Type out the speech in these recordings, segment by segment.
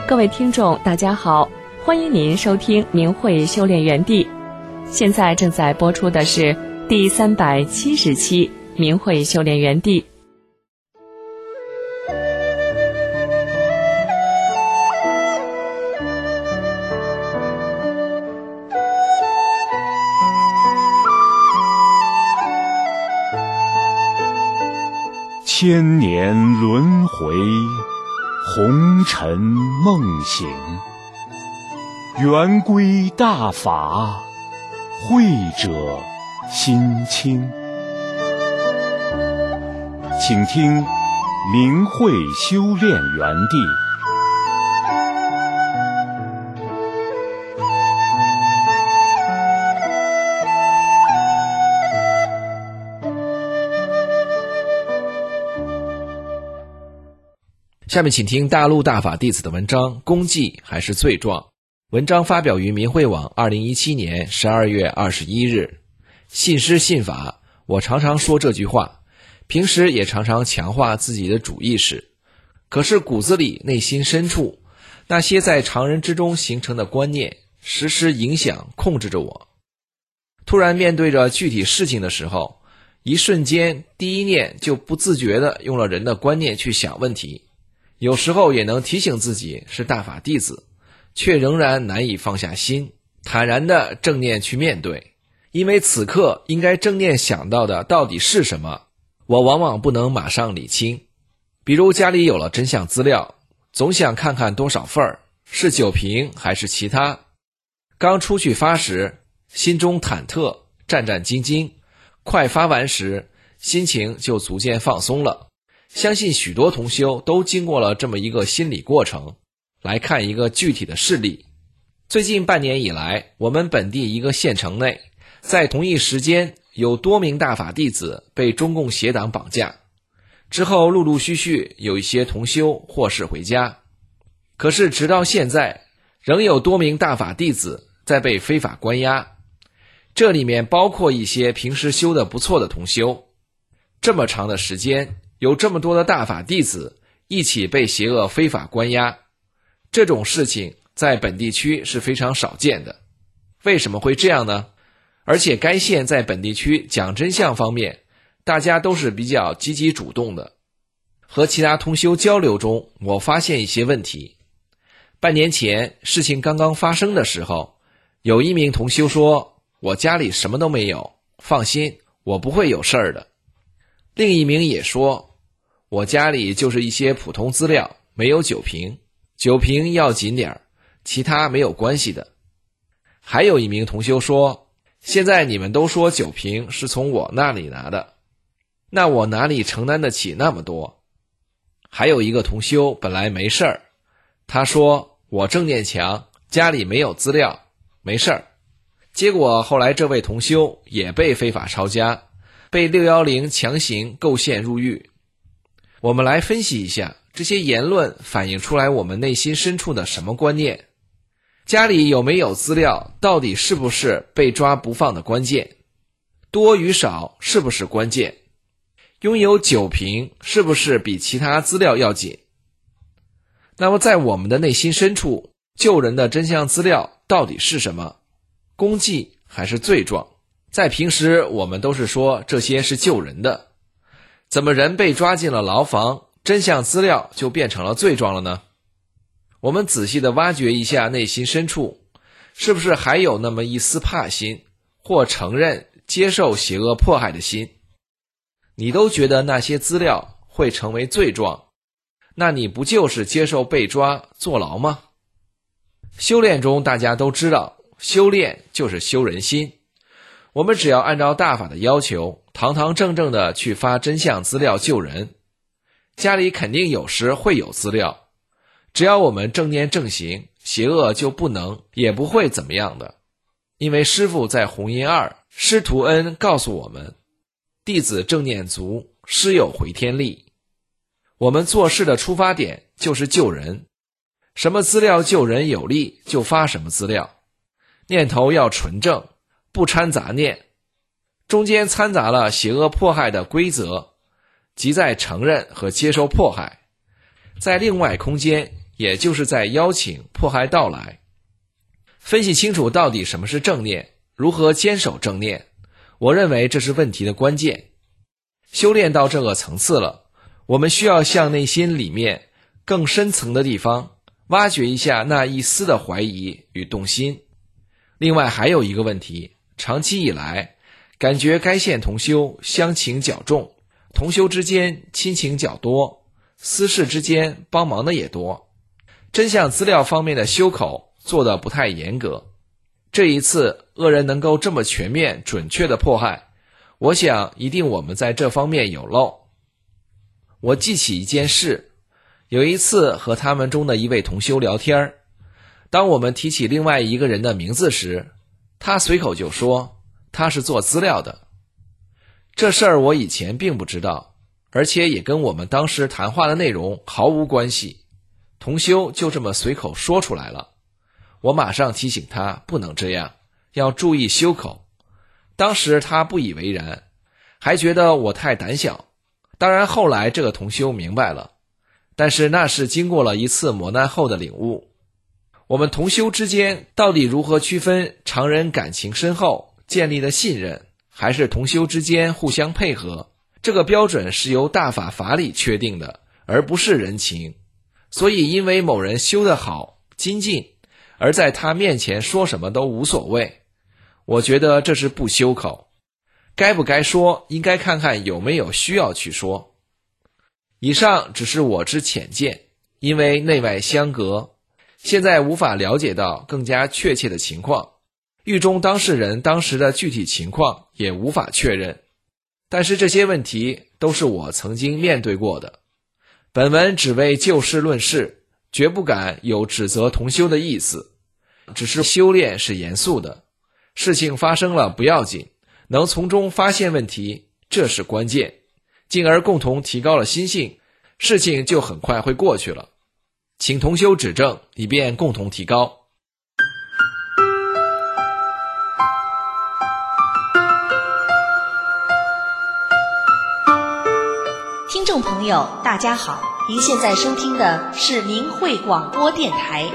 各位听众大家好，欢迎您收听明慧修炼园地。现在正在播出的是第370期明慧修炼园地。 千年轮回，红尘梦醒，圆规大法，慧者心清。请听明慧修炼园地。 下面请听大陆大法弟子的文章，功绩还是罪状。文章发表于明慧网2017年12月21日。信师信法，我常常说这句话，平时也常常强化自己的主意识。可是骨子里内心深处，那些在常人之中形成的观念，时时影响控制着我。突然面对着具体事情的时候，一瞬间第一念就不自觉地用了人的观念去想问题。有时候也能提醒自己是大法弟子，却仍然难以放下心，坦然的正念去面对。因为此刻应该正念想到的到底是什么，我往往不能马上理清。比如家里有了真相资料，总想看看多少份儿，是酒瓶还是其他。刚出去发时，心中忐忑，战战兢兢，快发完时，心情就逐渐放松了。相信许多同修都经过了这么一个心理过程。来看一个具体的事例。最近半年以来，我们本地一个县城内，在同一时间有多名大法弟子被中共邪党绑架，之后陆陆续续有一些同修获释回家。可是直到现在，仍有多名大法弟子在被非法关押，这里面包括一些平时修得不错的同修。这么长的时间，有这么多的大法弟子一起被邪恶非法关押，这种事情在本地区是非常少见的。为什么会这样呢？而且该县在本地区讲真相方面，大家都是比较积极主动的。和其他同修交流中，我发现一些问题。半年前事情刚刚发生的时候，有一名同修说，我家里什么都没有，放心，我不会有事儿的。另一名也说，我家里就是一些普通资料，没有酒瓶，酒瓶要紧点，其他没有关系的。还有一名同修说，现在你们都说酒瓶是从我那里拿的，那我哪里承担得起那么多？还有一个同修本来没事儿，他说我正念强，家里没有资料，没事儿。结果后来这位同修也被非法抄家，被610强行构陷入狱。我们来分析一下这些言论反映出来我们内心深处的什么观念。家里有没有资料到底是不是被抓不放的关键？多与少是不是关键？拥有酒瓶是不是比其他资料要紧？那么在我们的内心深处，救人的真相资料到底是什么？功绩还是罪状？在平时我们都是说这些是救人的，怎么人被抓进了牢房，真相资料就变成了罪状了呢？我们仔细地挖掘一下内心深处，是不是还有那么一丝怕心，或承认接受邪恶迫害的心？你都觉得那些资料会成为罪状，那你不就是接受被抓坐牢吗？修炼中大家都知道，修炼就是修人心。我们只要按照大法的要求，堂堂正正的去发真相资料救人。家里肯定有时会有资料，只要我们正念正行，邪恶就不能也不会怎么样的。因为师父在弘音2师徒恩告诉我们，弟子正念足，师有回天力。我们做事的出发点就是救人，什么资料救人有利就发什么资料，念头要纯正，不掺杂念。中间掺杂了邪恶迫害的规则，即在承认和接受迫害。在另外空间也就是在邀请迫害到来。分析清楚到底什么是正念，如何坚守正念，我认为这是问题的关键。修炼到这个层次了，我们需要向内心里面更深层的地方挖掘一下那一丝的怀疑与动心。另外还有一个问题，长期以来感觉该县同修乡情较重，同修之间亲情较多，私事之间帮忙的也多，真相资料方面的修口做得不太严格。这一次恶人能够这么全面准确的迫害，我想一定我们在这方面有漏。我记起一件事，有一次和他们中的一位同修聊天，当我们提起另外一个人的名字时，他随口就说他是做资料的。这事儿我以前并不知道，而且也跟我们当时谈话的内容毫无关系，同修就这么随口说出来了。我马上提醒他不能这样，要注意修口。当时他不以为然，还觉得我太胆小。当然后来这个同修明白了，但是那是经过了一次磨难后的领悟。我们同修之间到底如何区分常人感情深厚建立的信任，还是同修之间互相配合，这个标准是由大法法理确定的，而不是人情。所以因为某人修得好精进，而在他面前说什么都无所谓，我觉得这是不修口。该不该说，应该看看有没有需要去说。以上只是我之浅见，因为内外相隔，现在无法了解到更加确切的情况，狱中当事人当时的具体情况也无法确认。但是这些问题都是我曾经面对过的。本文只为就事论事，绝不敢有指责同修的意思，只是修炼是严肃的，事情发生了不要紧，能从中发现问题，这是关键，进而共同提高了心性，事情就很快会过去了。请同修指正，以便共同提高。 听众朋友大家好，您现在收听的是明慧广播电台。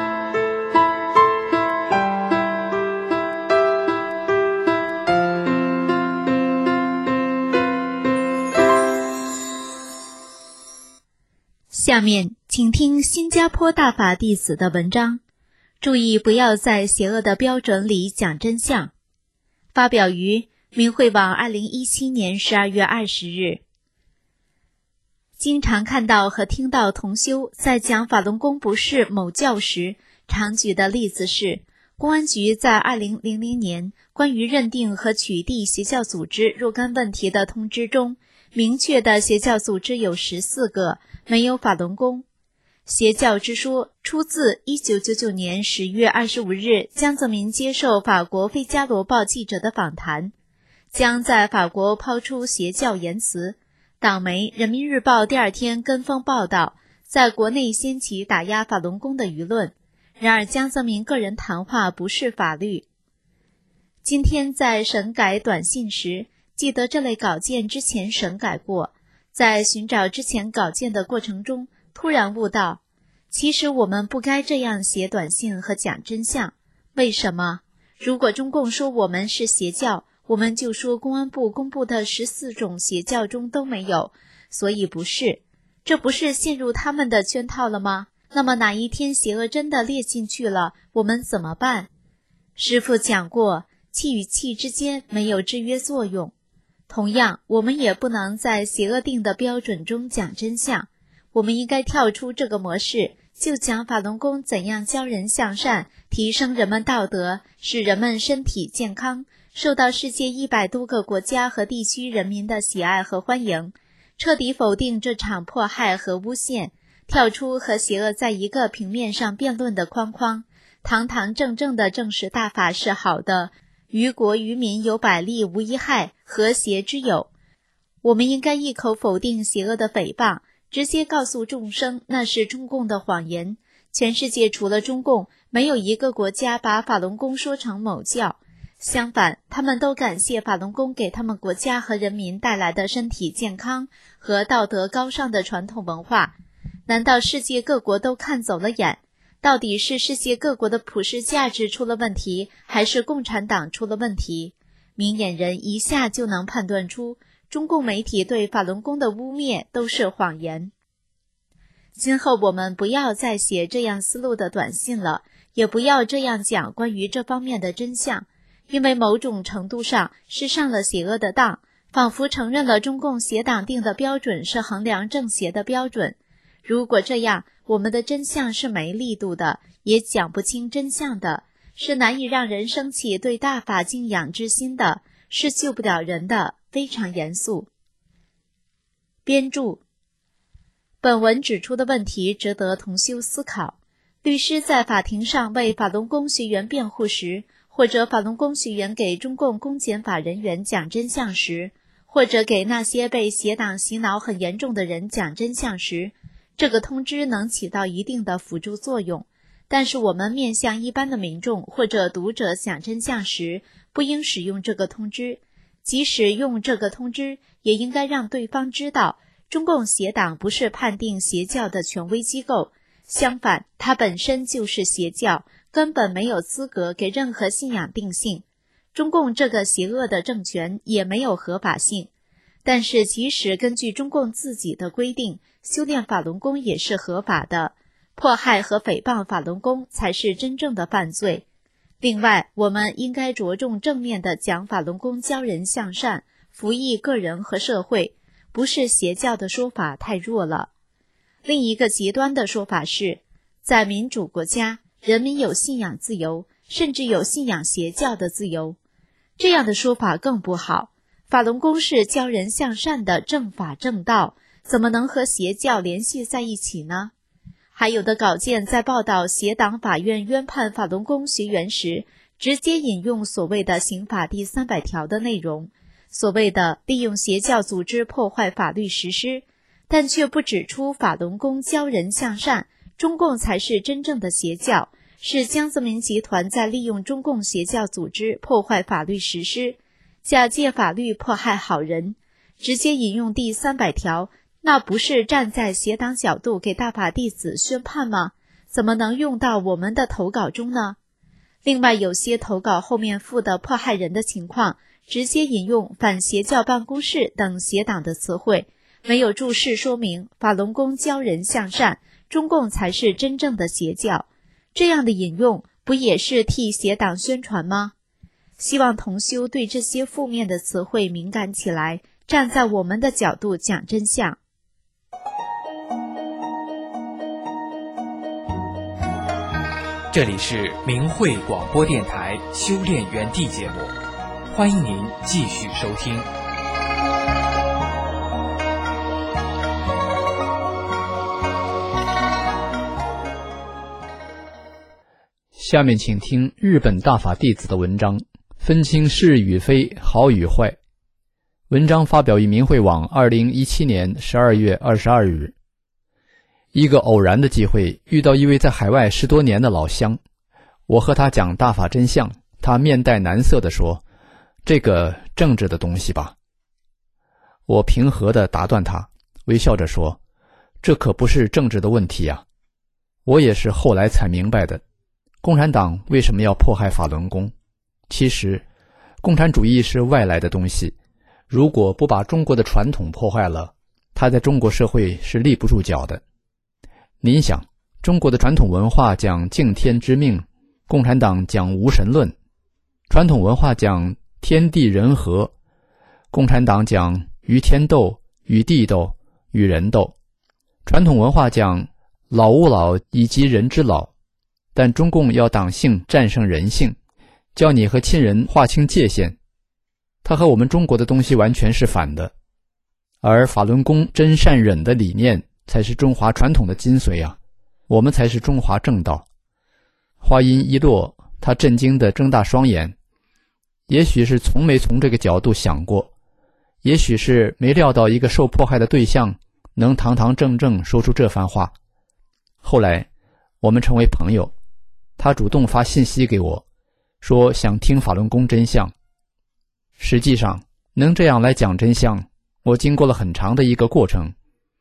下面请听新加坡大法弟子的文章，注意不要在邪恶的标准里讲真相，发表于明慧网2017年12月20日。经常看到和听到同修在讲法轮功不是某教时，常举的例子是公安局在2000年关于认定和取缔邪教组织若干问题的通知中，明确的邪教组织有14个，没有法轮功。邪教之说出自1999年10月25日江泽民接受法国《费加罗报》记者的访谈，江在法国抛出邪教言辞，党媒《人民日报》第二天跟风报道，在国内掀起打压法轮功的舆论。然而江泽民个人谈话不是法律。今天在审改短信时，记得这类稿件之前审改过，在寻找之前稿件的过程中，突然悟到，其实我们不该这样写短信和讲真相。为什么？如果中共说我们是邪教，我们就说公安部公布的14种邪教中都没有，所以不是。这不是陷入他们的圈套了吗？那么哪一天邪恶真的列进去了，我们怎么办？师父讲过，气与气之间没有制约作用。同样，我们也不能在邪恶定的标准中讲真相，我们应该跳出这个模式，就讲法轮功怎样教人向善，提升人们道德，使人们身体健康，受到世界100多个国家和地区人民的喜爱和欢迎，彻底否定这场迫害和诬陷，跳出和邪恶在一个平面上辩论的框框，堂堂正正地证实大法是好的，于国于民有百利无一害，和谐之有。我们应该一口否定邪恶的诽谤，直接告诉众生那是中共的谎言。全世界除了中共，没有一个国家把法轮功说成某教，相反，他们都感谢法轮功给他们国家和人民带来的身体健康和道德高尚的传统文化。 难道世界各国都看走了眼？到底是世界各国的普世价值出了问题，还是共产党出了问题？明眼人一下就能判断出，中共媒体对法轮功的污蔑都是谎言。今后我们不要再写这样思路的短信了，也不要这样讲关于这方面的真相，因为某种程度上是上了邪恶的当，仿佛承认了中共邪党定的标准是衡量正邪的标准。如果这样，我们的真相是没力度的，也讲不清真相的，是难以让人生起对大法敬仰之心的，是救不了人的，非常严肃。编注：本文指出的问题值得同修思考。律师在法庭上为法轮功学员辩护时，或者法轮功学员给中共公检法人员讲真相时，或者给那些被邪党洗脑很严重的人讲真相时，这个通知能起到一定的辅助作用，但是我们面向一般的民众或者读者讲真相时，不应使用这个通知。即使用这个通知，也应该让对方知道，中共邪党不是判定邪教的权威机构，相反，它本身就是邪教，根本没有资格给任何信仰定性。中共这个邪恶的政权也没有合法性。但是即使根据中共自己的规定，修炼法轮功也是合法的，迫害和诽谤法轮功才是真正的犯罪。另外，我们应该着重正面地讲法轮功教人向善，服役个人和社会，不是邪教的说法太弱了。另一个极端的说法是，在民主国家，人民有信仰自由，甚至有信仰邪教的自由。这样的说法更不好。法轮功是教人向善的正法正道，怎么能和邪教联系在一起呢？还有的稿件在报道邪党法院冤判法轮功学员时，直接引用所谓的刑法第300条的内容，所谓的利用邪教组织破坏法律实施，但却不指出法轮功教人向善，中共才是真正的邪教，是江泽民集团在利用中共邪教组织破坏法律实施，假借法律迫害好人，直接引用第300条，那不是站在邪党角度给大法弟子宣判吗？怎么能用到我们的投稿中呢？另外，有些投稿后面附的迫害人的情况，直接引用反邪教办公室等邪党的词汇，没有注释说明法轮功教人向善，中共才是真正的邪教。这样的引用不也是替邪党宣传吗？希望同修对这些负面的词汇敏感起来，站在我们的角度讲真相。 这里是明慧广播电台修炼园地节目，欢迎您继续收听。 下面请听日本大法弟子的文章，分清是与非，好与坏。文章发表于明慧网2017年12月22日。一个偶然的机会，遇到一位在海外10多年的老乡，我和他讲大法真相，他面带难色地说：“这个政治的东西吧。”我平和地打断他，微笑着说：“这可不是政治的问题啊。我也是后来才明白的。共产党为什么要迫害法轮功？其实，共产主义是外来的东西，如果不把中国的传统破坏了，它在中国社会是立不住脚的。您想，中国的传统文化讲敬天之命，共产党讲无神论；传统文化讲天地人和，共产党讲与天斗、与地斗、与人斗；传统文化讲老吾老以及人之老。但中共要党性战胜人性，叫你和亲人划清界限，它和我们中国的东西完全是反的。而法轮功真善忍的理念才是中华传统的精髓啊，我们才是中华正道。话音一落，他震惊地睁大双眼，也许是从没从这个角度想过，也许是没料到一个受迫害的对象能堂堂正正说出这番话。后来我们成为朋友，他主动发信息给我，说想听法轮功真相。实际上，能这样来讲真相，我经过了很长的一个过程。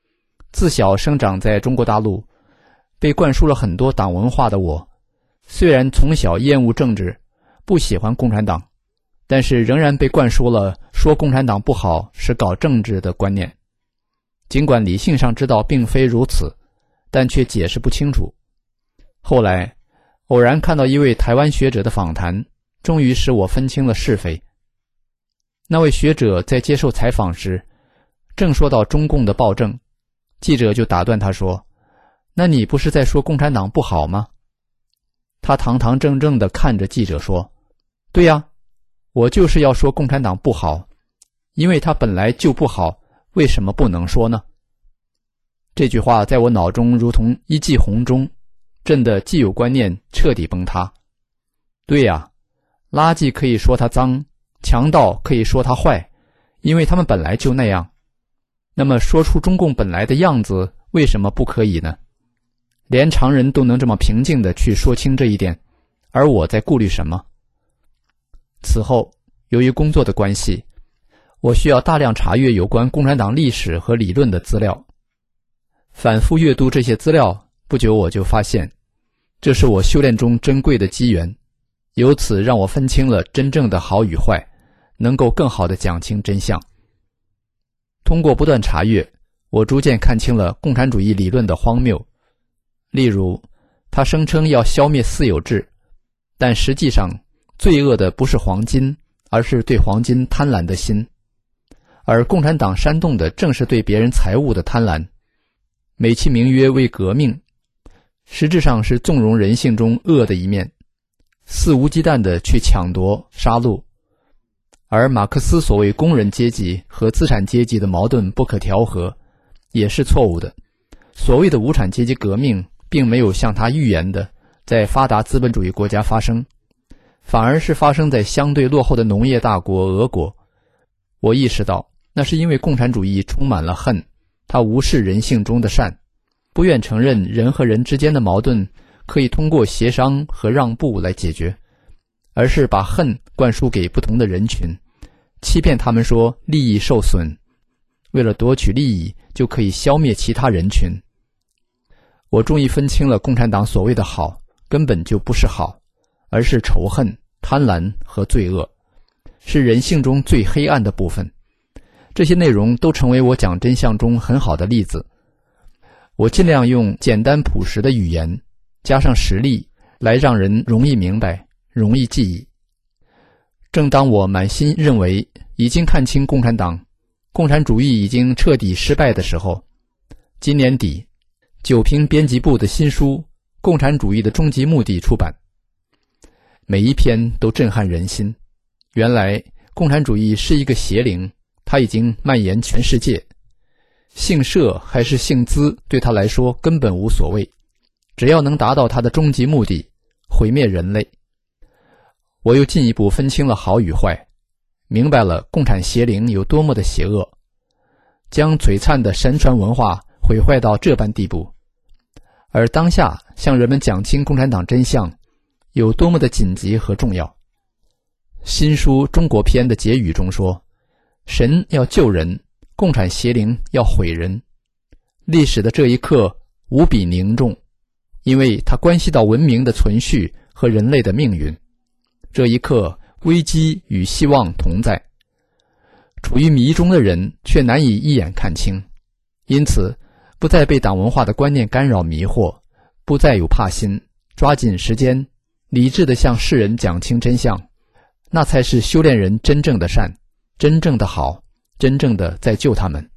自小生长在中国大陆，被灌输了很多党文化的我，虽然从小厌恶政治，不喜欢共产党，但是仍然被灌输了说共产党不好是搞政治的观念。尽管理性上知道并非如此，但却解释不清楚。后来偶然看到一位台湾学者的访谈，终于使我分清了是非。那位学者在接受采访时，正说到中共的暴政，记者就打断他说：“那你不是在说共产党不好吗？”他堂堂正正地看着记者说：“对呀，我就是要说共产党不好，因为它本来就不好，为什么不能说呢？”这句话在我脑中如同一记红钟，震得既有观念彻底崩塌。对呀，垃圾可以说它脏，强盗可以说它坏，因为他们本来就那样。那么说出中共本来的样子，为什么不可以呢？连常人都能这么平静地去说清这一点，而我在顾虑什么？此后，由于工作的关系，我需要大量查阅有关共产党历史和理论的资料。反复阅读这些资料，不久我就发现，这是我修炼中珍贵的机缘，由此让我分清了真正的好与坏，能够更好地讲清真相。通过不断查阅，我逐渐看清了共产主义理论的荒谬。例如，他声称要消灭私有制，但实际上罪恶的不是黄金，而是对黄金贪婪的心。而共产党煽动的正是对别人财物的贪婪，美其名曰为革命，实质上是纵容人性中恶的一面，肆无忌惮地去抢夺杀戮。而马克思所谓工人阶级和资产阶级的矛盾不可调和，也是错误的。所谓的无产阶级革命并没有像他预言的在发达资本主义国家发生，反而是发生在相对落后的农业大国俄国。我意识到那是因为共产主义充满了恨，他无视人性中的善，不愿承认人和人之间的矛盾可以通过协商和让步来解决，而是把恨灌输给不同的人群，欺骗他们说利益受损，为了夺取利益就可以消灭其他人群。我终于分清了共产党所谓的好根本就不是好，而是仇恨、贪婪和罪恶，是人性中最黑暗的部分。这些内容都成为我讲真相中很好的例子。我尽量用简单朴实的语言加上实例，来让人容易明白，容易记忆。正当我满心认为已经看清共产党，共产主义已经彻底失败的时候，今年底九平编辑部的新书《共产主义的终极目的》出版。每一篇都震撼人心。原来共产主义是一个邪灵，它已经蔓延全世界。姓社还是姓资对他来说根本无所谓，只要能达到他的终极目的，毁灭人类。我又进一步分清了好与坏，明白了共产邪灵有多么的邪恶，将璀璨的神传文化毁坏到这般地步。而当下向人们讲清共产党真相有多么的紧急和重要。新书中国篇的结语中说，神要救人，共产邪灵要毁人。历史的这一刻无比凝重，因为它关系到文明的存续和人类的命运。这一刻危机与希望同在，处于迷中的人却难以一眼看清，因此不再被党文化的观念干扰迷惑，不再有怕心，抓紧时间，理智地向世人讲清真相，那才是修炼人真正的善，真正的好，真正的在救他们。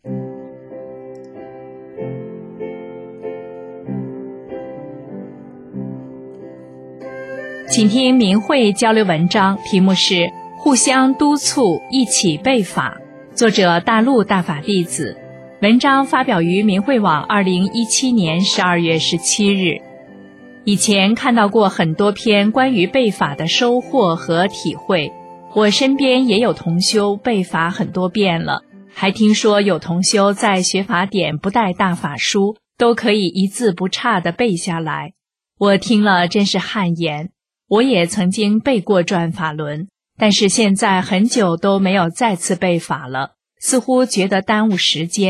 请听明慧交流文章，题目是互相督促一起背法，作者大陆大法弟子。文章发表于明慧网2017年12月17日。以前看到过很多篇关于背法的收获和体会，我身边也有同修背法很多遍了，还听说有同修在学法典不带大法书，都可以一字不差地背下来。我听了真是汗颜。我也曾经背过转法轮，但是现在很久都没有再次背法了，似乎觉得耽误时间，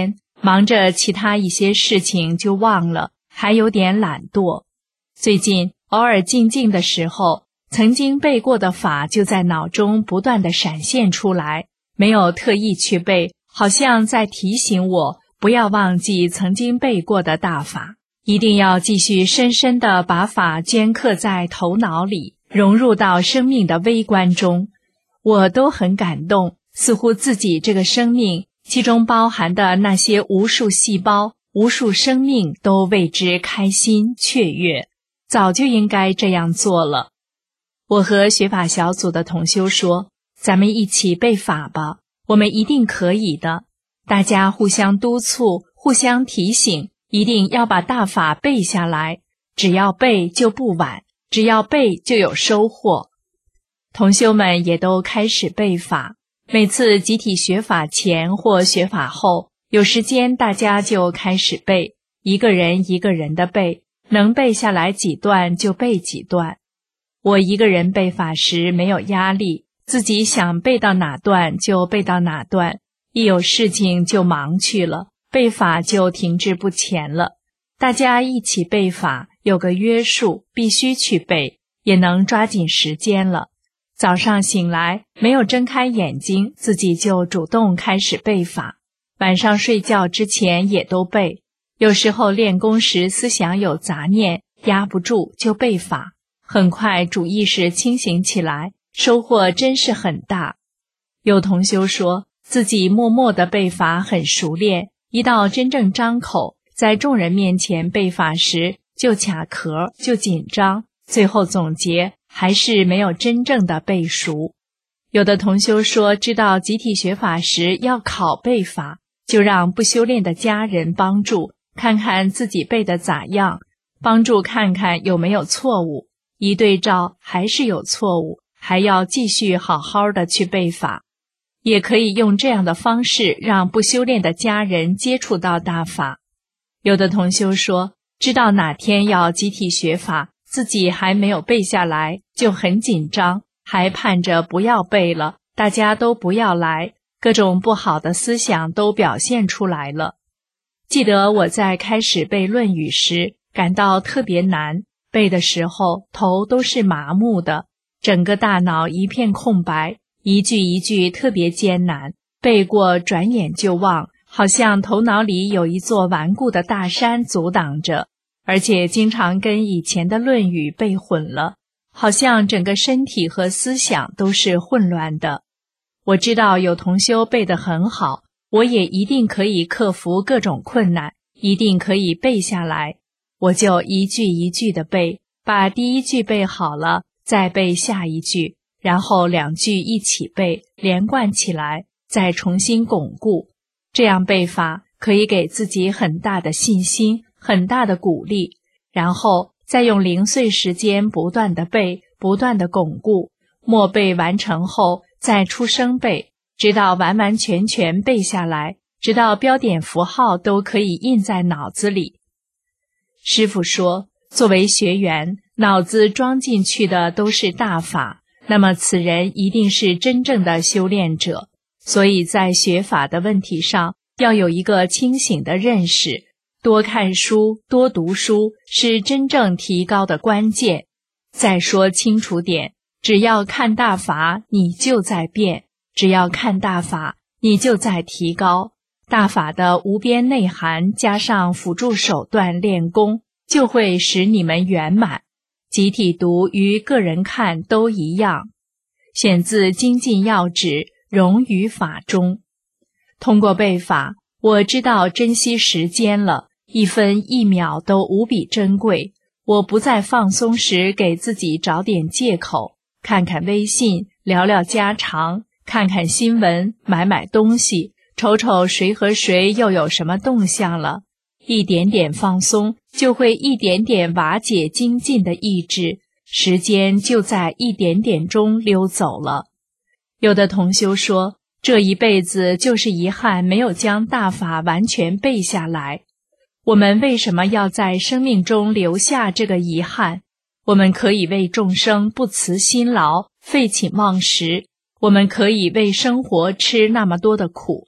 忙着其他一些事情就忘了，还有点懒惰。最近偶尔静静的时候，曾经背过的法就在脑中不断地闪现出来，没有特意去背，好像在提醒我不要忘记曾经背过的大法，一定要继续深深地把法镌刻在头脑里，融入到生命的微观中。我都很感动，似乎自己这个生命其中包含的那些无数细胞、无数生命都为之开心雀跃，早就应该这样做了。我和学法小组的同修说，咱们一起背法吧，我们一定可以的。大家互相督促，互相提醒，一定要把大法背下来，只要背就不晚，只要背就有收获。同修们也都开始背法，每次集体学法前或学法后，有时间大家就开始背，一个人一个人的背，能背下来几段就背几段。我一个人背法时没有压力，自己想背到哪段就背到哪段，一有事情就忙去了，背法就停滞不前了。大家一起背法，有个约束，必须去背，也能抓紧时间了。早上醒来没有睁开眼睛，自己就主动开始背法，晚上睡觉之前也都背。有时候练功时思想有杂念，压不住就背法，很快主意识清醒起来，收获真是很大。有同修说自己默默的背法很熟练，一到真正张口在众人面前背法时就卡壳，就紧张，最后总结还是没有真正的背熟。有的同修说知道集体学法时要考背法，就让不修炼的家人帮助，看看自己背的咋样，帮助看看有没有错误，一对照还是有错误，还要继续好好的去背法。也可以用这样的方式让不修炼的家人接触到大法。有的同修说知道哪天要集体学法，自己还没有背下来，就很紧张，还盼着不要背了，大家都不要来，各种不好的思想都表现出来了。记得我在开始背《论语》时，感到特别难，背的时候头都是麻木的，整个大脑一片空白，一句一句特别艰难，背过转眼就忘，好像头脑里有一座顽固的大山阻挡着，而且经常跟以前的《论语》背混了，好像整个身体和思想都是混乱的。我知道有同修背得很好，我也一定可以克服各种困难，一定可以背下来。我就一句一句的背，把第一句背好了，再背下一句，然后两句一起背，连贯起来，再重新巩固。这样背法可以给自己很大的信心，很大的鼓励，然后再用零碎时间不断的背，不断的巩固，默背完成后再出声背，直到完完全全背下来，直到标点符号都可以印在脑子里。师父说，作为学员，脑子装进去的都是大法，那么此人一定是真正的修炼者。所以在学法的问题上，要有一个清醒的认识，多看书，多读书，是真正提高的关键。再说清楚点，只要看大法，你就在变；只要看大法，你就在提高。大法的无边内涵加上辅助手段练功，就会使你们圆满。集体读与个人看都一样。选自《精进要旨》，融于法中。通过背法，我知道珍惜时间了，一分一秒都无比珍贵。我不在放松时给自己找点借口，看看微信，聊聊家常，看看新闻，买东西，瞅瞅谁和谁又有什么动向了。一点点放松，就会一点点瓦解精进的意志，时间就在一点点中溜走了。有的同修说，这一辈子就是遗憾没有将大法完全背下来。我们为什么要在生命中留下这个遗憾？我们可以为众生不辞辛劳，废寝忘食，我们可以为生活吃那么多的苦，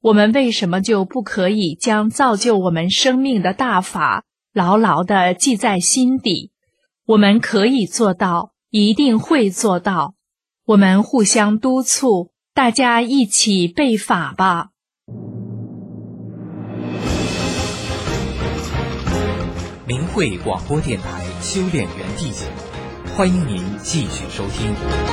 我们为什么就不可以将造就我们生命的大法牢牢地记在心底？我们可以做到，一定会做到。我们互相督促，大家一起背法吧。 明慧广播电台修炼园地节目，欢迎您继续收听。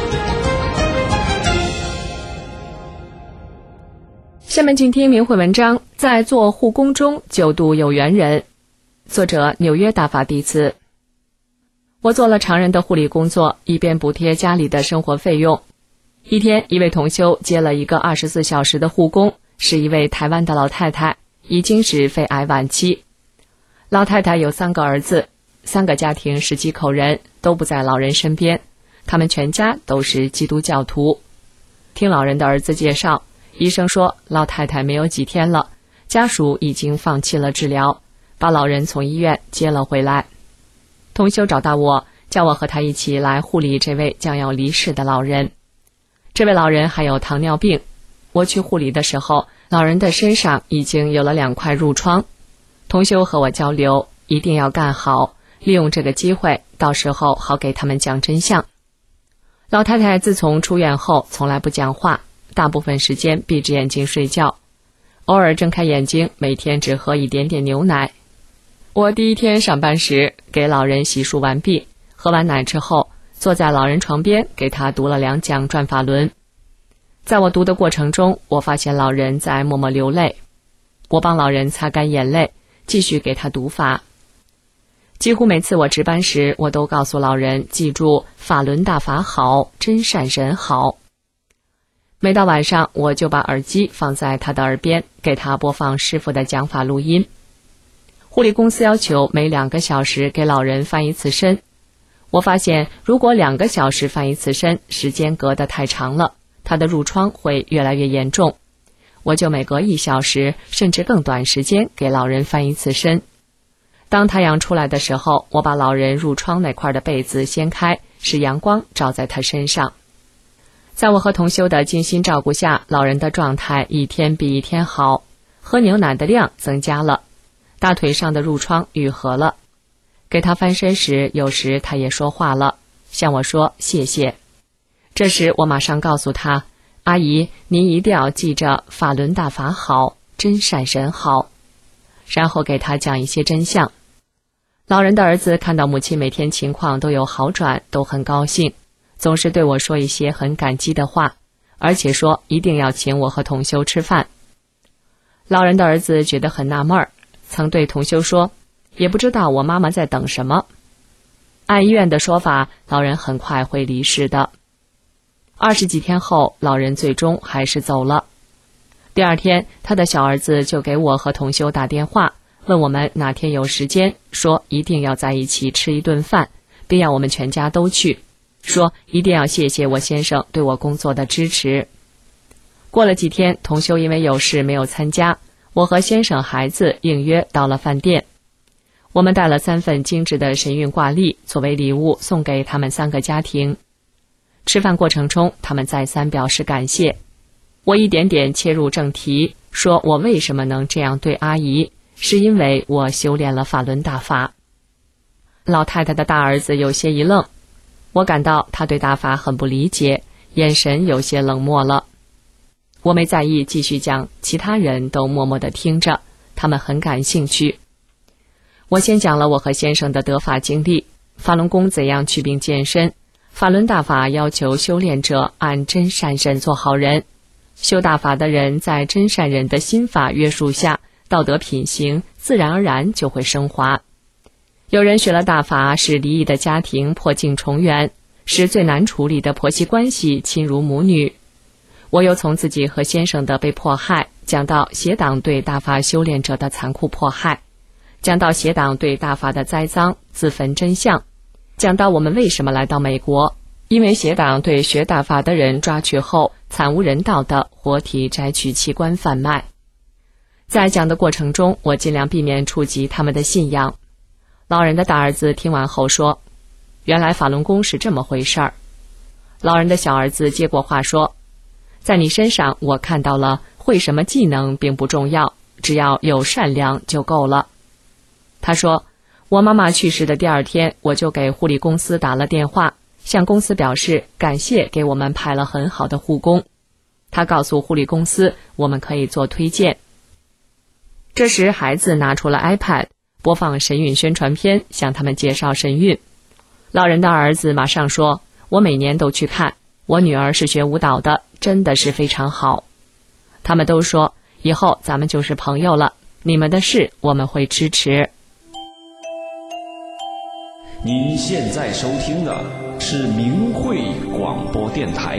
下面请听明慧文章，在做护工中救度有缘人。作者纽约大法弟子。我做了常人的护理工作，以便补贴家里的生活费用。一天，一位同修接了一个24小时的护工，是一位台湾的老太太，已经是肺癌晚期。老太太有3个儿子，3个家庭10几口人，都不在老人身边，他们全家都是基督教徒。听老人的儿子介绍，医生说老太太没有几天了，家属已经放弃了治疗，把老人从医院接了回来。同修找到我，叫我和他一起来护理这位将要离世的老人。这位老人还有糖尿病，我去护理的时候，老人的身上已经有了2块褥疮。同修和我交流，一定要干好，利用这个机会，到时候好给他们讲真相。老太太自从出院后从来不讲话，大部分时间闭着眼睛睡觉，偶尔睁开眼睛，每天只喝一点点牛奶。我第一天上班时给老人洗漱完毕，喝完奶之后，坐在老人床边给他读了2讲转法轮。在我读的过程中，我发现老人在默默流泪，我帮老人擦干眼泪，继续给他读法。几乎每次我值班时，我都告诉老人记住法轮大法好，真善人好。每到晚上，我就把耳机放在他的耳边，给他播放师父的讲法录音。护理公司要求每2个小时给老人翻1次身。我发现如果2个小时翻1次身，时间隔得太长了，他的褥疮会越来越严重。我就每隔1小时甚至更短时间给老人翻1次身。当太阳出来的时候，我把老人褥疮那块的被子掀开，使阳光照在他身上。在我和同修的精心照顾下，老人的状态一天比一天好，喝牛奶的量增加了，大腿上的褥疮愈合了。给他翻身时，有时他也说话了，向我说谢谢。这时我马上告诉他，阿姨，您一定要记着法轮大法好，真善人好。然后给他讲一些真相。老人的儿子看到母亲每天情况都有好转，都很高兴，总是对我说一些很感激的话，而且说一定要请我和同修吃饭。老人的儿子觉得很纳闷，曾对同修说，也不知道我妈妈在等什么。按医院的说法，老人很快会离世的。20几天后，老人最终还是走了。第2天，他的小儿子就给我和同修打电话，问我们哪天有时间，说一定要在一起吃一顿饭，并要我们全家都去，说一定要谢谢我先生对我工作的支持。过了几天，同修因为有事没有参加，我和先生孩子应约到了饭店。我们带了3份精致的神韵挂历作为礼物送给他们3个家庭。吃饭过程中，他们再三表示感谢。我一点点切入正题，说我为什么能这样对阿姨，是因为我修炼了法轮大法。老太太的大儿子有些一愣，我感到他对大法很不理解，眼神有些冷漠了。我没在意，继续讲，其他人都默默地听着，他们很感兴趣。我先讲了我和先生的得法经历，法轮功怎样祛病健身，法轮大法要求修炼者按真善忍做好人，修大法的人在真善忍的心法约束下，道德品行自然而然就会升华。有人学了大法，使离异的家庭破镜重圆，使最难处理的婆媳关系亲如母女。我又从自己和先生的被迫害，讲到邪党对大法修炼者的残酷迫害，讲到邪党对大法的栽赃自焚真相，讲到我们为什么来到美国，因为邪党对学大法的人抓取后惨无人道的活体摘取器官贩卖。在讲的过程中，我尽量避免触及他们的信仰。老人的大儿子听完后说，原来法轮功是这么回事儿。老人的小儿子接过话说，在你身上我看到了会什么技能并不重要，只要有善良就够了。他说，我妈妈去世的第2天，我就给护理公司打了电话，向公司表示感谢给我们派了很好的护工。他告诉护理公司，我们可以做推荐。这时孩子拿出了 iPad， 播放神韵宣传片，向他们介绍神韵。老人的儿子马上说，我每年都去看，我女儿是学舞蹈的，真的是非常好。他们都说，以后咱们就是朋友了，你们的事我们会支持。 您现在收听的是明慧广播电台。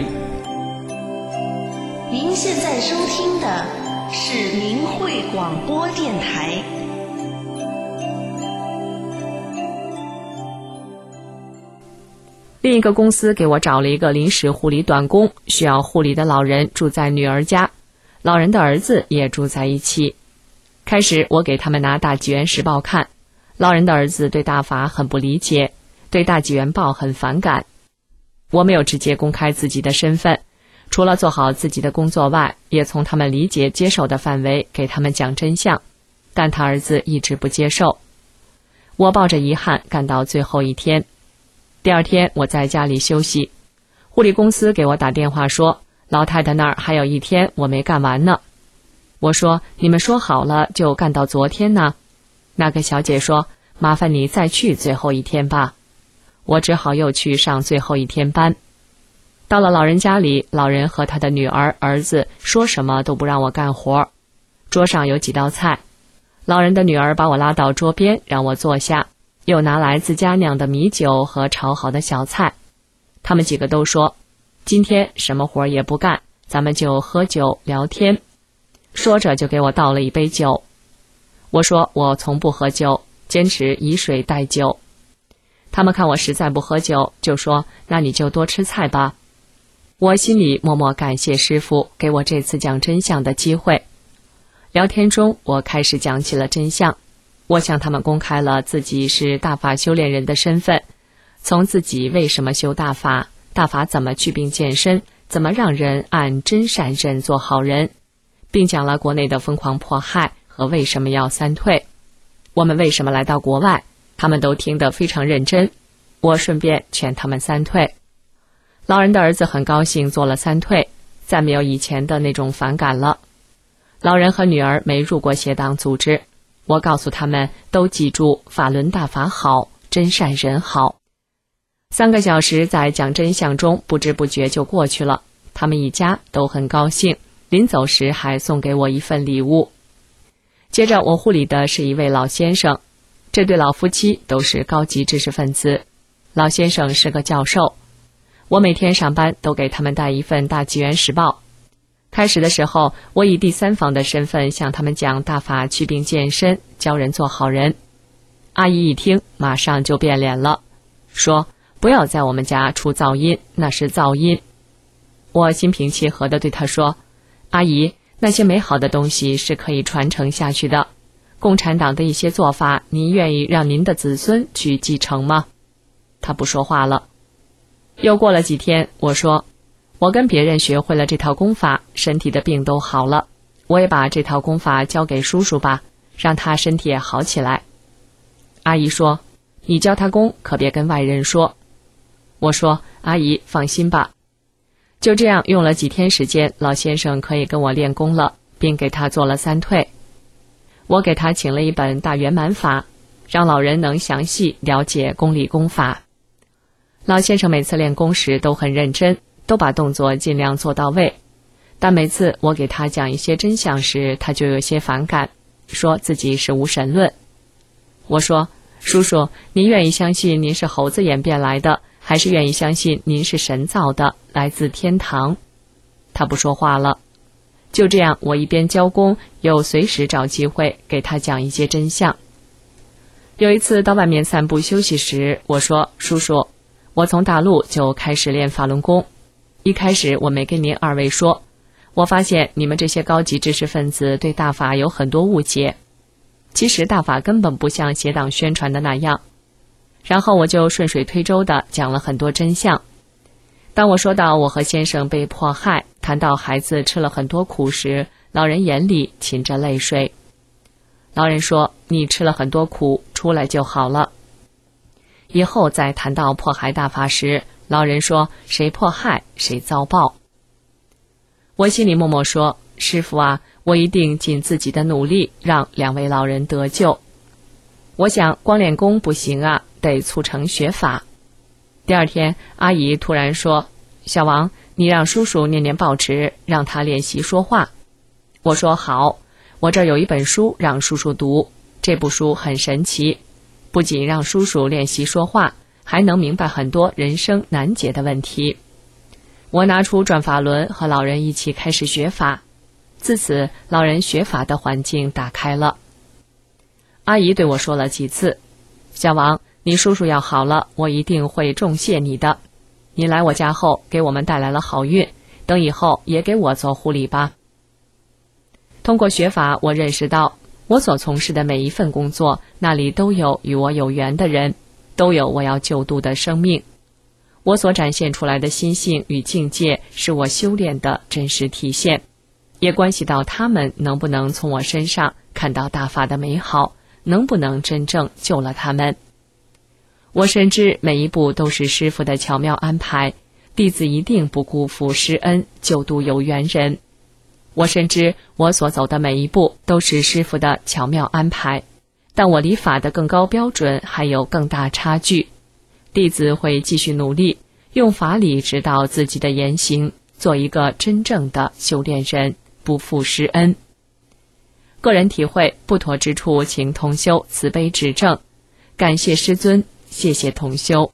您现在收听的是明慧广播电台。 另一个公司给我找了一个临时护理短工，需要护理的老人住在女儿家，老人的儿子也住在一起。开始我给他们拿大纪元时报看，老人的儿子对大法很不理解，对大纪元报很反感。我没有直接公开自己的身份，除了做好自己的工作外，也从他们理解接受的范围给他们讲真相，但他儿子一直不接受。我抱着遗憾干到最后一天。第2天我在家里休息，护理公司给我打电话说，老太太那儿还有1天我没干完呢。我说，你们说好了就干到昨天呢。那个小姐说，麻烦你再去最后1天吧。我只好又去上最后1天班。到了老人家里，老人和他的女儿、儿子说什么都不让我干活。桌上有几道菜，老人的女儿把我拉到桌边让我坐下，又拿来自家酿的米酒和炒好的小菜。他们几个都说，今天什么活也不干，咱们就喝酒聊天。说着就给我倒了一杯酒。我说我从不喝酒，坚持以水代酒。他们看我实在不喝酒，就说那你就多吃菜吧。我心里默默感谢师父给我这次讲真相的机会。聊天中我开始讲起了真相，我向他们公开了自己是大法修炼人的身份，从自己为什么修大法，大法怎么祛病健身，怎么让人按真善忍做好人，并讲了国内的疯狂迫害和为什么要3退，我们为什么来到国外，他们都听得非常认真。我顺便劝他们3退。老人的儿子很高兴做了3退，再没有以前的那种反感了。老人和女儿没入过邪党组织，我告诉他们都记住法轮大法好，真善人好。3个小时在讲真相中不知不觉就过去了，他们一家都很高兴，临走时还送给我一份礼物。接着我护理的是一位老先生，这对老夫妻都是高级知识分子，老先生是个教授。我每天上班都给他们带一份大纪元时报。开始的时候，我以第3方的身份向他们讲大法祛病健身，教人做好人。阿姨一听马上就变脸了，说不要在我们家出噪音，那是噪音。我心平气和地对她说，阿姨，那些美好的东西是可以传承下去的，共产党的一些做法，您愿意让您的子孙去继承吗？她不说话了。又过了几天，我说，我跟别人学会了这套功法，身体的病都好了，我也把这套功法交给叔叔吧，让他身体也好起来。阿姨说，你教他功可别跟外人说。我说，阿姨放心吧。就这样用了几天时间，老先生可以跟我练功了，并给他做了3退。我给他请了一本大圆满法，让老人能详细了解功理功法。老先生每次练功时都很认真，都把动作尽量做到位，但每次我给他讲一些真相时，他就有些反感，说自己是无神论。我说，叔叔，您愿意相信您是猴子演变来的，还是愿意相信您是神造的，来自天堂？他不说话了。就这样，我一边教功，又随时找机会给他讲一些真相。有一次到外面散步休息时，我说，叔叔，我从大陆就开始练法轮功，一开始我没跟您2位说，我发现你们这些高级知识分子对大法有很多误解，其实大法根本不像邪党宣传的那样。然后我就顺水推舟地讲了很多真相。当我说到我和先生被迫害，谈到孩子吃了很多苦时， 老人眼里噙着泪水。老人说，你吃了很多苦，出来就好了。以后再谈到迫害大法时，老人说，谁迫害谁遭报。我心里默默说，师父啊，我一定尽自己的努力让2位老人得救。我想光练功不行啊，得促成学法。第2天，阿姨突然说，小王，你让叔叔念念报纸，让他练习说话。我说好，我这儿有一本书让叔叔读，这部书很神奇，不仅让叔叔练习说话，还能明白很多人生难解的问题。我拿出转法轮和老人一起开始学法，自此老人学法的环境打开了。阿姨对我说了几次，小王，你叔叔要好了，我一定会重谢你的。你来我家后给我们带来了好运，等以后也给我做护理吧。通过学法，我认识到我所从事的每一份工作，那里都有与我有缘的人，都有我要救度的生命。我所展现出来的心性与境界，是我修炼的真实体现，也关系到他们能不能从我身上看到大法的美好，能不能真正救了他们。我深知每一步都是师父的巧妙安排，弟子一定不辜负师恩，救度有缘人。我深知我所走的每一步都是师父的巧妙安排，但我离法的更高标准还有更大差距。弟子会继续努力，用法理指导自己的言行，做一个真正的修炼人，不负师恩。个人体会，不妥之处请同修慈悲指正。感谢师尊，谢谢同修。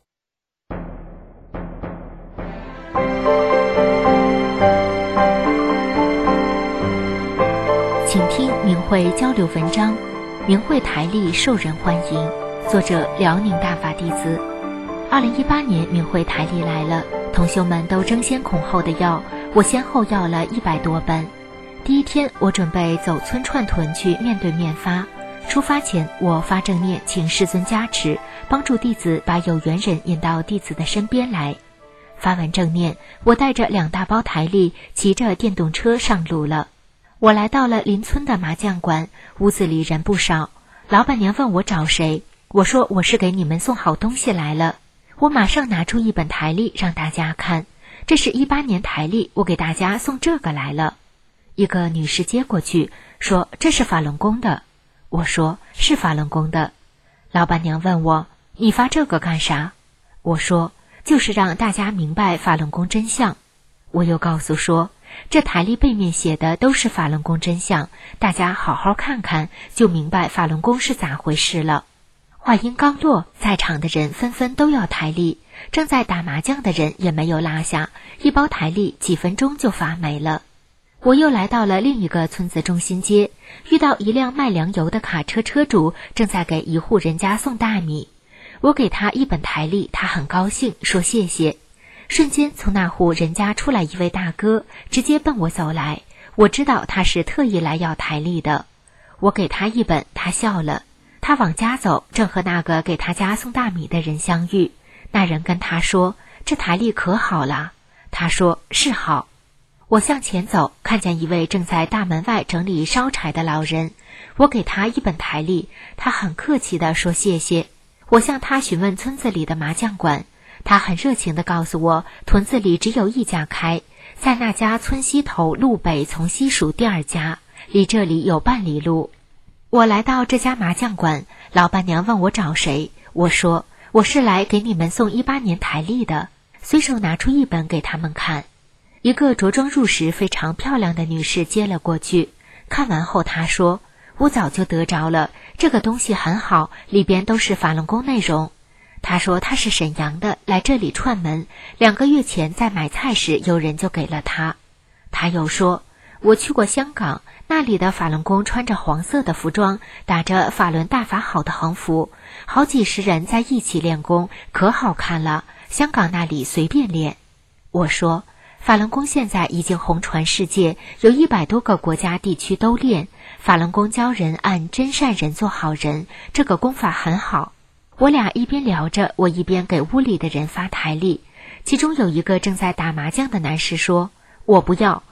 请听明慧交流文章，明慧台历受人欢迎，作者辽宁大法弟子。2018年明慧台历来了，同修们都争先恐后的要，我先后要了100多本。第1天，我准备走村串屯去面对面发。出发前，我发正念，请师尊加持，帮助弟子把有缘人引到弟子的身边来。发完正念，我带着2大包台历，骑着电动车上路了。我来到了邻村的麻将馆，屋子里人不少。老板娘问我找谁，我说我是给你们送好东西来了。我马上拿出1本台历让大家看，这是18年台历，我给大家送这个来了。一个女士接过去，说这是法轮功的。我说是法轮功的。老板娘问我，你发这个干啥？我说就是让大家明白法轮功真相。我又告诉说，这台历背面写的都是法轮功真相，大家好好看看，就明白法轮功是咋回事了。话音刚落，在场的人纷纷都要台历，正在打麻将的人也没有落下，1包台历几分钟就发没了。我又来到了另一个村子中心街，遇到一辆卖粮油的卡车车主正在给一户人家送大米。我给他1本台历，他很高兴，说谢谢。瞬间从那户人家出来一位大哥，直接奔我走来。我知道他是特意来要台历的。我给他1本，他笑了。他往家走，正和那个给他家送大米的人相遇。那人跟他说，这台历可好了。他说是好。我向前走，看见一位正在大门外整理烧柴的老人。我给他1本台历，他很客气地说谢谢。我向他询问村子里的麻将馆，他很热情地告诉我，屯子里只有1家开，在那家村西头路北从西数第2家，离这里有半里路。我来到这家麻将馆，老板娘问我找谁，我说我是来给你们送18年台历的，随手拿出1本给他们看。一个着装入时非常漂亮的女士接了过去，看完后她说，我早就得着了，这个东西很好，里边都是法轮功内容。她说她是沈阳的，来这里串门，2个月前在买菜时有人就给了她。她又说，我去过香港，那里的法轮功穿着黄色的服装，打着法轮大法好的横幅，好几十人在一起练功，可好看了，香港那里随便练。我说法轮功现在已经红传世界，有100多个国家地区都练。法轮功教人按真善人做好人，这个功法很好。我俩一边聊着，我一边给屋里的人发台历。其中有一个正在打麻将的男士说，我不要，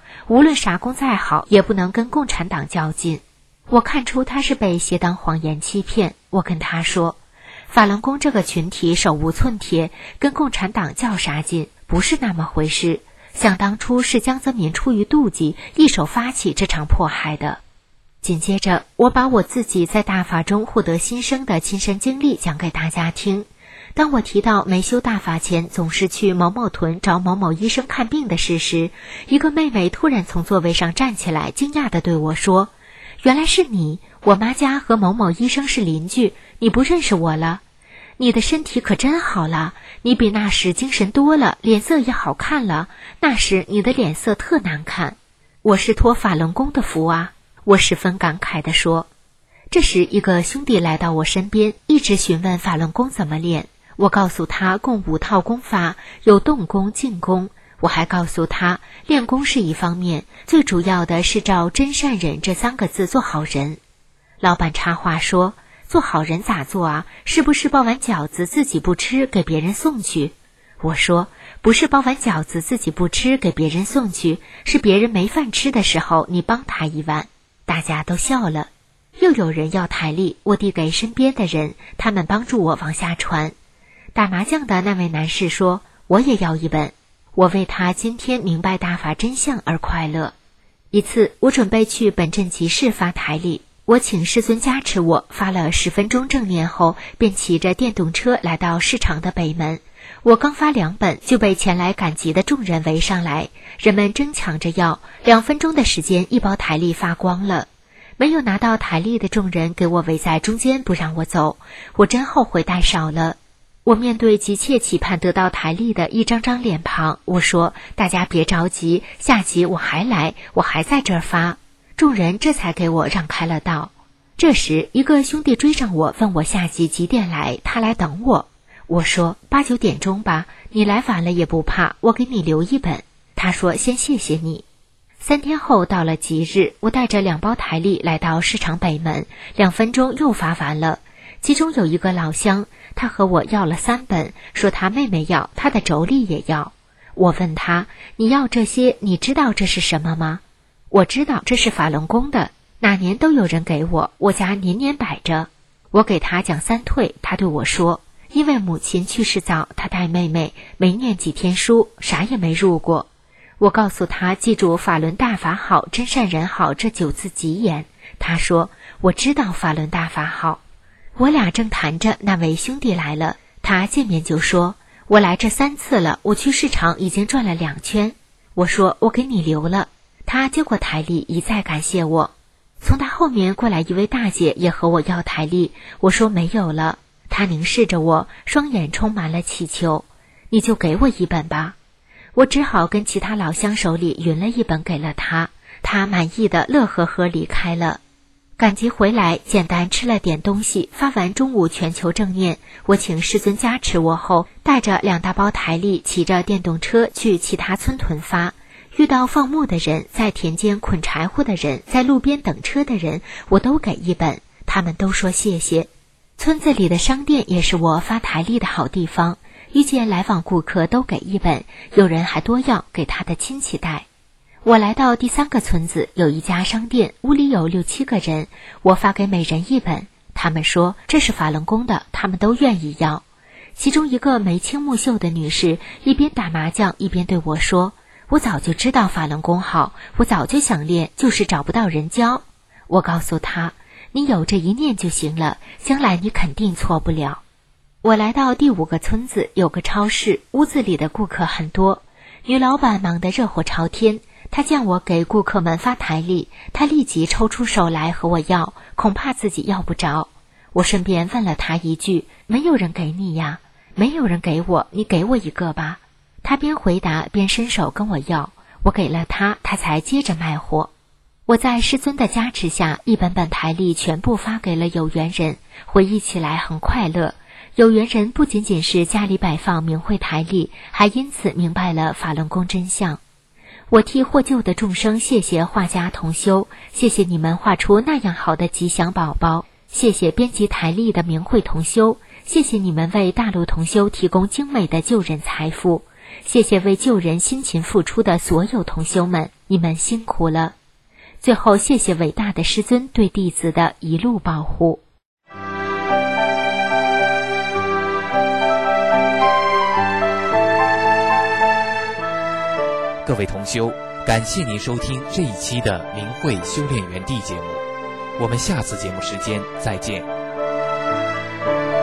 无论傻公再好，也不能跟共产党较劲。我看出他是被邪党谎言欺骗，我跟他说，法轮功这个群体手无寸铁，跟共产党较啥劲，不是那么回事。想当初是江泽民出于妒忌，一手发起这场迫害的。紧接着，我把我自己在大法中获得新生的亲身经历讲给大家听。当我提到没修大法前总是去某某屯找某某医生看病的事时，一个妹妹突然从座位上站起来，惊讶地对我说，原来是你，我妈家和某某医生是邻居，你不认识我了？你的身体可真好了，你比那时精神多了，脸色也好看了，那时你的脸色特难看。我是托法轮功的福啊，我十分感慨地说。这时一个兄弟来到我身边，一直询问法轮功怎么练。我告诉他共5套功法，有动功、静功。我还告诉他，练功是一方面，最主要的是照真善忍这3个字做好人。老板插话说，做好人咋做啊？是不是包完饺子自己不吃，给别人送去？我说，不是包完饺子自己不吃，给别人送去，是别人没饭吃的时候，你帮他一碗。大家都笑了。又有人要台历，我递给身边的人，他们帮助我往下传。打麻将的那位男士说，我也要一本。我为他今天明白大法真相而快乐。一次，我准备去本镇集市发台历，我请师尊加持我，发了10分钟正念后，便骑着电动车来到市场的北门。我刚发2本，就被前来赶集的众人围上来，人们争抢着要，2分钟的时间，一包台历发光了。没有拿到台历的众人给我围在中间，不让我走，我真后悔带少了。我面对急切期盼得到台历的一张张脸庞，我说，大家别着急，下集我还来，我还在这儿发。众人这才给我让开了道。这时一个兄弟追上我，问我下集几点来，他来等我。我说8、9点钟吧，你来晚了也不怕，我给你留一本。他说先谢谢你。3天后到了吉日，我带着2包台历来到市场北门，2分钟又发完了。其中有一个老乡，他和我要了3本，说他妹妹要，他的妯娌也要。我问他，你要这些，你知道这是什么吗？我知道这是法轮功的，哪年都有人给我，我家年年摆着。我给他讲3退，他对我说，因为母亲去世早，他带妹妹没念几天书，啥也没入过。我告诉他记住法轮大法好，真善人好这9字吉言。他说，我知道法轮大法好。我俩正谈着，那位兄弟来了，他见面就说，我来这3次了，我去市场已经转了2圈。我说，我给你留了。他接过台历，一再感谢我。从他后面过来一位大姐，也和我要台历。我说没有了。他凝视着我，双眼充满了祈求。你就给我1本吧。我只好跟其他老乡手里匀了1本给了他，他满意的乐呵呵离开了。赶集回来，简单吃了点东西，发完中午全球正念。我请师尊加持我后，带着2大包台历，骑着电动车去其他村屯发。遇到放牧的人，在田间捆柴火的人，在路边等车的人，我都给1本，他们都说谢谢。村子里的商店也是我发台历的好地方，遇见来往顾客都给1本，有人还多要给他的亲戚带。我来到第3个村子，有一家商店，屋里有6、7个人，我发给每人1本，他们说这是法轮功的，他们都愿意要。其中一个眉清目秀的女士一边打麻将一边对我说，我早就知道法轮功好，我早就想练，就是找不到人教。我告诉她，你有这一念就行了，将来你肯定错不了。我来到第5个村子，有个超市，屋子里的顾客很多，女老板忙得热火朝天，她见我给顾客们发台历，她立即抽出手来和我要，恐怕自己要不着。我顺便问了她一句，没有人给你呀？没有人给我，你给我1个吧。她边回答边伸手跟我要，我给了她，她才接着卖货。我在师尊的加持下，一本本台历全部发给了有缘人，回忆起来很快乐。有缘人不仅仅是家里摆放明慧台历，还因此明白了法轮功真相。我替获救的众生谢谢画家同修，谢谢你们画出那样好的吉祥宝宝，谢谢编辑台历的明慧同修，谢谢你们为大陆同修提供精美的救人财富，谢谢为救人辛勤付出的所有同修们。 你们辛苦了。最后，谢谢伟大的师尊对弟子的一路保护。 各位同修，感谢您收听这一期的明慧修炼园地节目，我们下次节目时间再见。